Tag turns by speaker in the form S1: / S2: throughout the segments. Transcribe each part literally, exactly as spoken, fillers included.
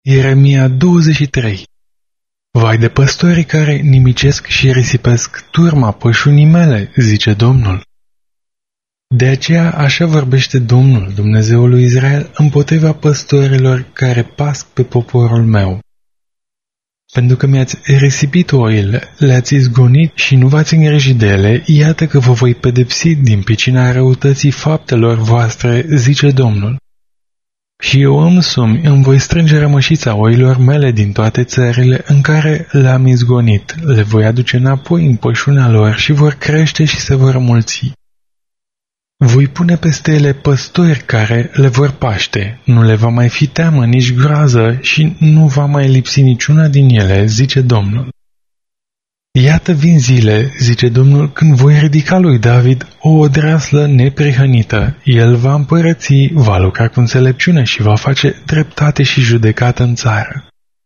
S1: Ieremia douăzeci și trei. Vai de păstorii care nimicesc și risipesc turma pășunii mele, zice Domnul. De aceea așa vorbește Domnul, Dumnezeul lui Israel, împotriva păstorilor care pasc pe poporul meu. Pentru că mi-ați risipit oile, le-ați izgonit și nu v-ați îngrijit de ele, iată că vă voi pedepsi din pricina răutății faptelor voastre, zice Domnul. Și eu însumi îmi voi strânge rămășița oilor mele din toate țările în care le-am izgonit, le voi aduce înapoi în pășunea lor și vor crește și se vor mulți. Voi pune peste ele păstori care le vor paște, nu le va mai fi teamă nici groază și nu va mai lipsi niciuna din ele, zice Domnul. Iată vin zile, zice Domnul, când voi ridica lui David o odreaslă neprihănită. El va împărăți, va lucra cu înțelepciune și va face dreptate și judecată în țară.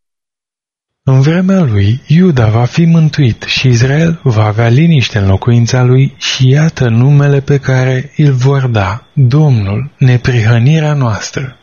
S1: În vremea lui, Iuda va fi mântuit și Israel va avea liniște în locuința lui și iată numele pe care îl vor da, Domnul, neprihănirea noastră.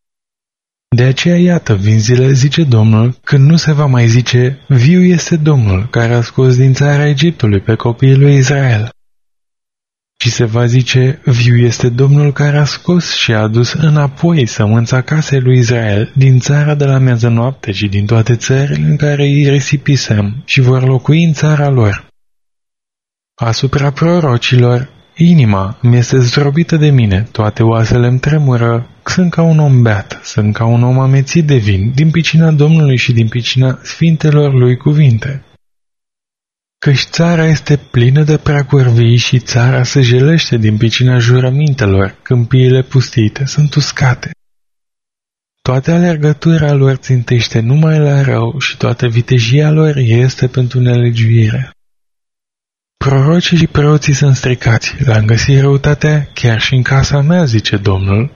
S1: De aceea iată vin zile, zice Domnul, când nu se va mai zice, viu este Domnul care a scos din țara Egiptului pe copiii lui Israel. Și se va zice, viu este Domnul care a scos și a adus înapoi sămânța casei lui Israel din țara de la miază noapte și din toate țările în care îi risipisem și vor locui în țara lor. Asupra prorocilor, inima mi este zdrobită de mine, toate oasele îmi tremură, sunt ca un om beat, sunt ca un om amețit de vin, din pricina Domnului și din pricina sfintelor lui cuvinte. Căci țara este plină de pracuri vii și țara se jelește din pricina jurămintelor, câmpiile pustite sunt uscate. Toată alergătura lor țintește numai la rău și toată vitejia lor este pentru nelegiuire. Prorocii și preoții sunt stricați, l-am găsit răutatea chiar și în casa mea, zice Domnul.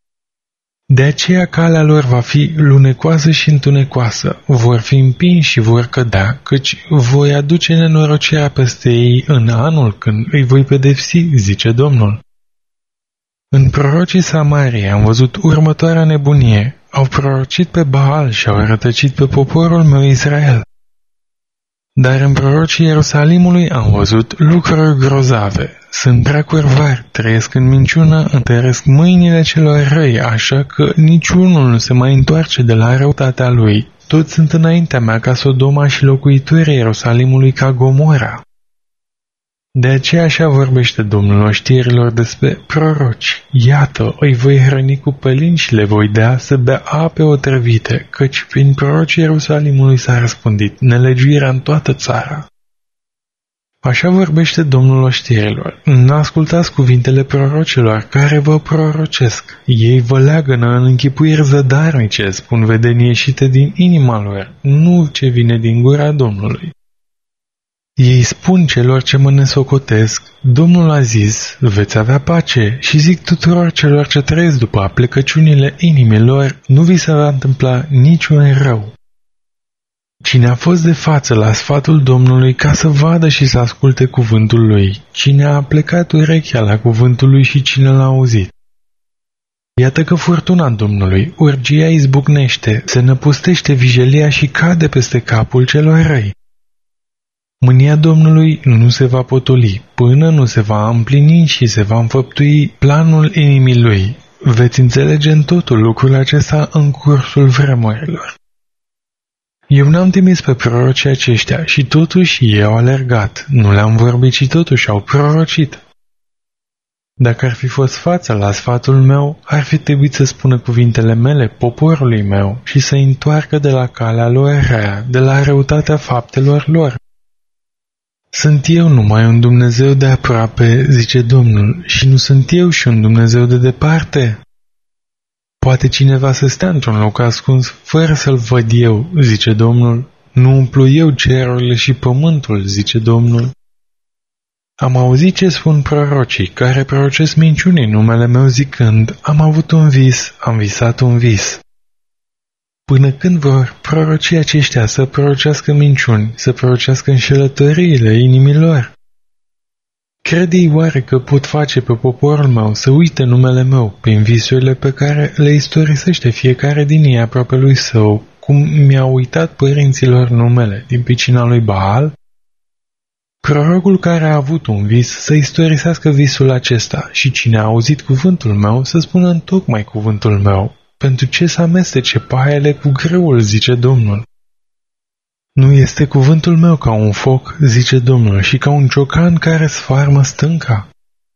S1: De aceea calea lor va fi lunecoasă și întunecoasă, vor fi împinși și vor cădea, căci voi aduce nenorocirea peste ei în anul când îi voi pedepsi, zice Domnul. În prorocii Samariei am văzut următoarea nebunie, au prorocit pe Baal și au rătăcit pe poporul meu Israel. Dar în prorocii Ierusalimului am văzut lucruri grozave. Sunt prea curvari, trăiesc în minciună, întăresc mâinile celor răi, așa că niciunul nu se mai întoarce de la răutatea lui. Toți sunt înaintea mea ca Sodoma și locuitorii Ierusalimului ca Gomora. De aceea așa vorbește Domnul oștirilor despre proroci. Iată, îi voi hrăni cu pălini și le voi da să bea ape otrăvite, căci prin prorocii Ierusalimului s-a răspândit nelegiuirea în toată țara. Așa vorbește Domnul oștirilor. N-ascultați cuvintele prorocilor care vă prorocesc. Ei vă leagănă în închipuiri zădarnice, spun vedenii ieșite din inima lor, nu ce vine din gura Domnului. Ei spun celor ce mă nesocotesc, Domnul a zis, veți avea pace, și zic tuturor celor ce trăiesc după aplecăciunile inimilor, nu vi se va întâmpla niciun rău. Cine a fost de față la sfatul Domnului ca să vadă și să asculte cuvântul lui, cine a plecat urechea la cuvântul lui și cine l-a auzit. Iată că furtuna Domnului, urgia izbucnește, se năpustește vijelia și cade peste capul celor răi. Mânia Domnului nu se va potoli, până nu se va împlini și se va înfăptui planul inimii lui. Veți înțelege în totul lucrul acesta în cursul vremurilor. Eu n-am trimis pe prorocii aceștia și totuși ei au alergat, nu le-am vorbit și totuși au prorocit. Dacă ar fi fost fața la sfatul meu, ar fi trebuit să spună cuvintele mele poporului meu și să-i întoarcă de la calea lor rea, de la răutatea faptelor lor. Sunt eu numai un Dumnezeu de aproape, zice Domnul, și nu sunt eu și un Dumnezeu de departe? Poate cineva să stea într-un loc ascuns fără să-l văd eu, zice Domnul, nu umplu eu cerurile și pământul, zice Domnul. Am auzit ce spun prorocii, care prorocesc minciuni în numele meu zicând, am avut un vis, am visat un vis. Până când vor prorocii aceștia să prorocească minciuni, să prorocească înșelătoriile inimilor? Crede ei oare că pot face pe poporul meu să uite numele meu prin visurile pe care le istorisește fiecare din ei aproape lui său, cum mi-a uitat părinților numele din pricina lui Baal? Prorocul care a avut un vis să istorisească visul acesta și cine a auzit cuvântul meu să spună întocmai cuvântul meu. Pentru ce să amestece paiele cu greul, zice Domnul. Nu este cuvântul meu ca un foc, zice Domnul, și ca un ciocan care sfarmă stânca?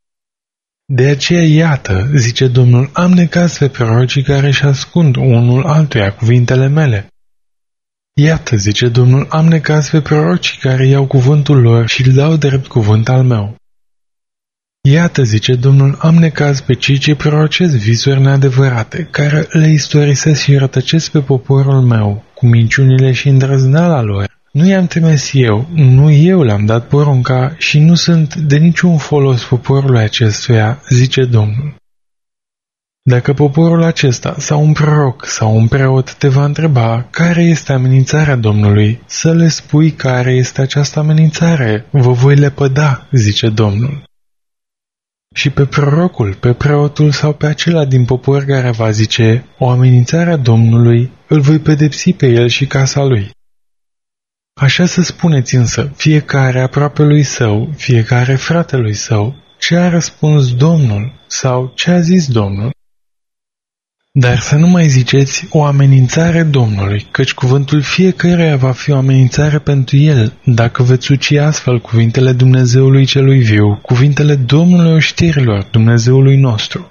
S1: De aceea, iată, zice Domnul, am necaz pe prorocii care își ascund unul altuia cuvintele mele. Iată, zice Domnul, am necaz pe prorocii care iau cuvântul lor și îl dau drept cuvânt al meu. Iată, zice Domnul, am necaz pe cei ce prorocesc visuri neadevărate, care le istorisesc și rătăcesc pe poporul meu, cu minciunile și îndrăzneala lor. Nu i-am trimis eu, nu eu le-am dat porunca și nu sunt de niciun folos poporului acestuia, zice Domnul. Dacă poporul acesta sau un proroc sau un preot te va întreba care este amenințarea Domnului, să le spui care este această amenințare, vă voi lepăda, zice Domnul. Și pe prorocul, pe preotul sau pe acela din popor care va zice o amenințare a Domnului, îl voi pedepsi pe el și casa lui. Așa să spuneți însă, fiecare aproapelui său, fiecare fratelui său, ce a răspuns Domnul sau ce a zis Domnul. Dar să nu mai ziceți o amenințare Domnului, căci cuvântul fiecăruia va fi o amenințare pentru el, dacă veți uci astfel cuvintele Dumnezeului celui viu, cuvintele Domnului oștirilor, Dumnezeului nostru.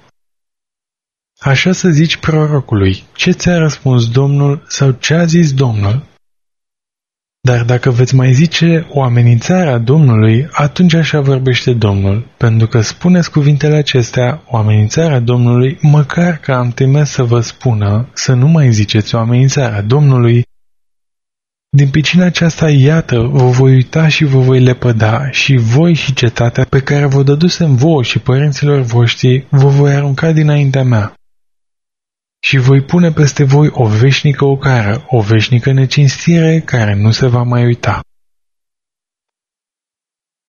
S1: Așa să zici prorocului, ce ți-a răspuns Domnul sau ce a zis Domnul. Dar dacă veți mai zice o amenințare a Domnului, atunci așa vorbește Domnul, pentru că spuneți cuvintele acestea, o amenințare a Domnului, măcar că am temes să vă spună să nu mai ziceți o amenințare a Domnului. Din pricina aceasta, iată, vă voi uita și vă voi lepăda și voi și cetatea pe care vă dădusem vouă și părinților voștri, vă voi arunca dinaintea mea. Și voi pune peste voi o veșnică ocară, o veșnică necinstire care nu se va mai uita.